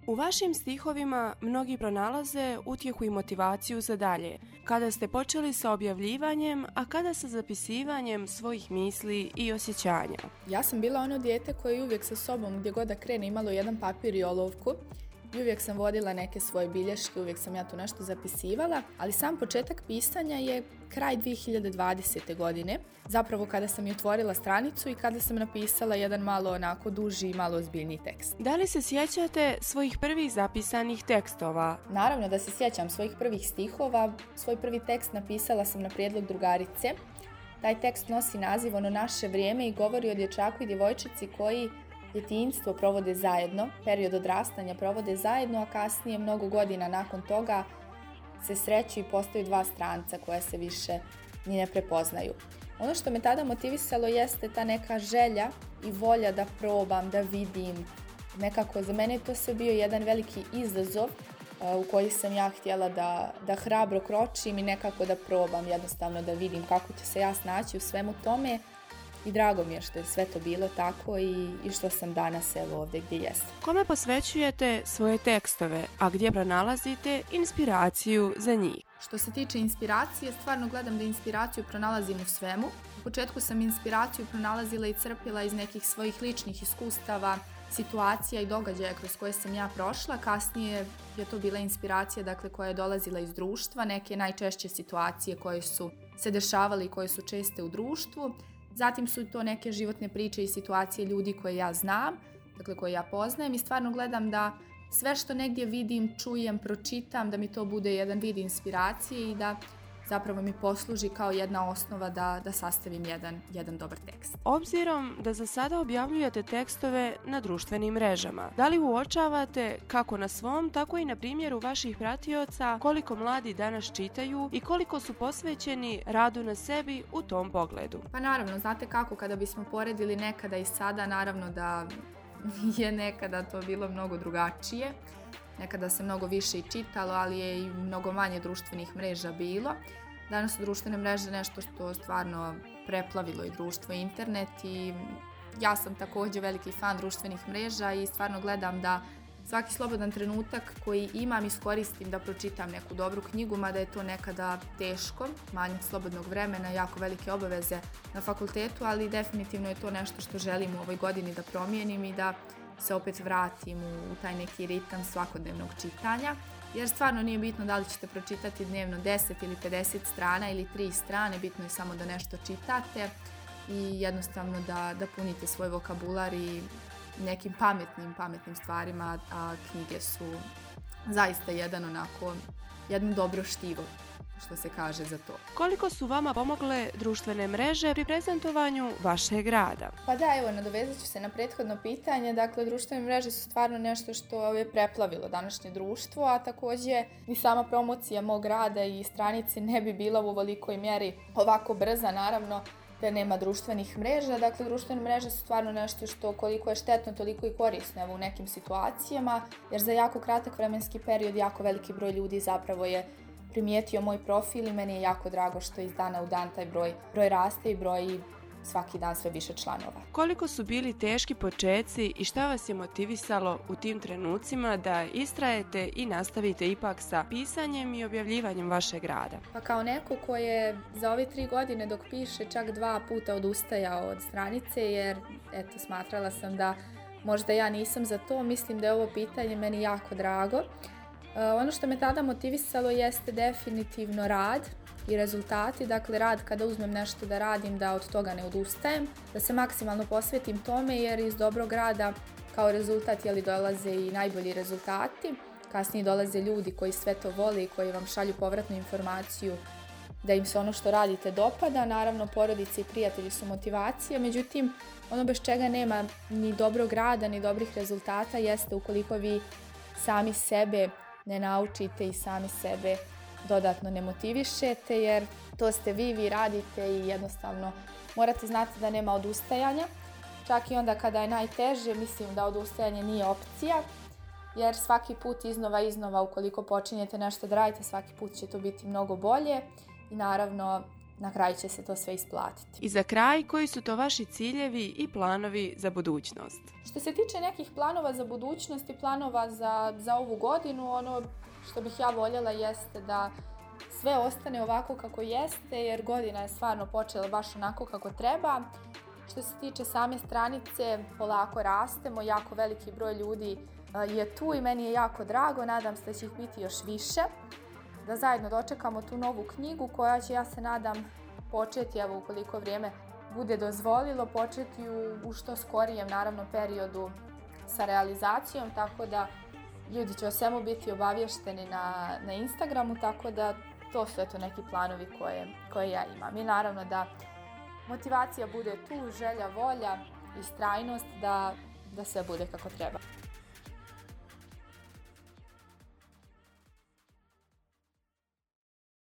U vašim stihovima mnogi pronalaze utjehu i motivaciju za dalje. Kada ste počeli sa objavljivanjem, a kada sa zapisivanjem svojih misli i osjećanja? Ja sam bila ono dijete koje je uvijek sa sobom gdje god da krene imalo jedan papir i olovku. I uvijek sam vodila neke svoje bilješke, uvijek sam ja tu nešto zapisivala, ali sam početak pisanja je kraj 2020. godine, zapravo kada sam i otvorila stranicu i kada sam napisala jedan malo onako duži i malo ozbiljniji tekst. Da li se sjećate svojih prvih zapisanih tekstova? Naravno da se sjećam svojih prvih stihova. Svoj prvi tekst napisala sam na prijedlog drugarice. Taj tekst nosi naziv Ono naše vrijeme i govori o dječaku i djevojčici koji djetinjstvo provode zajedno, period odrastanja provode zajedno, a kasnije mnogo godina nakon toga se sreću i postaju dva stranca koja se više ni ne prepoznaju. Ono što me tada motivisalo jeste ta neka želja i volja da probam, da vidim. Nekako za mene to sve bio jedan veliki izazov u koji sam ja htjela da hrabro kročim i nekako da probam, jednostavno da vidim kako ću se ja snaći u svemu tome. I drago mi je što je sve to bilo tako i što sam danas evo ovdje gdje jesam. Kome posvećujete svoje tekstove, a gdje pronalazite inspiraciju za njih? Što se tiče inspiracije, stvarno gledam da inspiraciju pronalazim u svemu. U početku sam inspiraciju pronalazila i crpila iz nekih svojih ličnih iskustava, situacija i događaja kroz koje sam ja prošla. Kasnije je to bila inspiracija koja je dolazila iz društva, neke najčešće situacije koje su se dešavale i koje su česte u društvu. Zatim su to neke životne priče i situacije ljudi koje ja znam, koje ja poznajem i stvarno gledam da sve što negdje vidim, čujem, pročitam, da mi to bude jedan vid inspiracije i da zapravo mi posluži kao jedna osnova da sastavim jedan dobar tekst. Obzirom da za sada objavljujete tekstove na društvenim mrežama, da li uočavate kako na svom, tako i na primjeru vaših pratioca koliko mladi danas čitaju i koliko su posvećeni radu na sebi u tom pogledu? Pa naravno, znate kako, kada bismo poredili nekada i sada, naravno da je nekada to bilo mnogo drugačije. Nekada se mnogo više i čitalo, ali je i mnogo manje društvenih mreža bilo. Danas su društvene mreže nešto što stvarno preplavilo i društvo i internet i ja sam također veliki fan društvenih mreža i stvarno gledam da svaki slobodan trenutak koji imam iskoristim da pročitam neku dobru knjigu, mada je to nekada teško, manjak slobodnog vremena, jako velike obaveze na fakultetu, ali definitivno je to nešto što želim u ovoj godini da promijenim i da se opet vratim u taj neki ritam svakodnevnog čitanja, jer stvarno nije bitno da li ćete pročitati dnevno 10 ili 50 strana ili 3 strane, bitno je samo da nešto čitate i jednostavno da punite svoj vokabular i nekim pametnim stvarima, a knjige su zaista jedno dobro štivo, što se kaže za to. Koliko su vama pomogle društvene mreže pri prezentovanju vašeg rada? Pa da, evo, nadovezat ću se na prethodno pitanje. Dakle, društvene mreže su stvarno nešto što je preplavilo današnje društvo, a također i sama promocija mog rada i stranice ne bi bila u ovolikoj mjeri ovako brza, naravno, da nema društvenih mreža. Dakle, društvene mreže su stvarno nešto što koliko je štetno, toliko i korisno u nekim situacijama, jer za jako kratak vremenski period jako veliki broj ljudi zapravo je primijetio moj profil i meni je jako drago što iz dana u dan taj broj raste i broji svaki dan sve više članova. Koliko su bili teški počeci i šta vas je motivisalo u tim trenucima da istrajete i nastavite ipak sa pisanjem i objavljivanjem vašeg rada? Pa kao neko ko je za ove 3 godine dok piše čak 2 puta odustajao od stranice, jer smatrala sam da možda ja nisam za to, mislim da je ovo pitanje meni jako drago. Ono što me tada motivisalo jeste definitivno rad i rezultati, dakle rad kada uzmem nešto da radim, da od toga ne odustajem, da se maksimalno posvetim tome, jer iz dobrog rada kao rezultat dolaze i najbolji rezultati. Kasnije dolaze ljudi koji sve to vole i koji vam šalju povratnu informaciju da im se ono što radite dopada. Naravno, porodice i prijatelji su motivacija, međutim, ono bez čega nema ni dobrog rada, ni dobrih rezultata jeste ukoliko vi sami sebe ne naučite i sami sebe dodatno ne motivišete, jer to ste vi radite i jednostavno morate znati da nema odustajanja. Čak i onda kada je najteže, mislim da odustajanje nije opcija, jer svaki put iznova ukoliko počinjete nešto da radite, svaki put će to biti mnogo bolje i naravno na kraju će se to sve isplatiti. I za kraj, koji su to vaši ciljevi i planovi za budućnost? Što se tiče nekih planova za budućnost i planova za ovu godinu, ono što bih ja voljela jeste da sve ostane ovako kako jeste, jer godina je stvarno počela baš onako kako treba. Što se tiče same stranice, polako rastemo, jako veliki broj ljudi je tu i meni je jako drago, nadam se da će ih biti još više. Da zajedno dočekamo tu novu knjigu koja će, ja se nadam, početi, evo ukoliko vrijeme bude dozvolilo, početi u što skorijem naravno periodu sa realizacijom, tako da ljudi će o svemu biti obavješteni na Instagramu, tako da to su eto neki planovi koje ja imam. I naravno da motivacija bude tu, želja, volja, istrajnost da sve bude kako treba.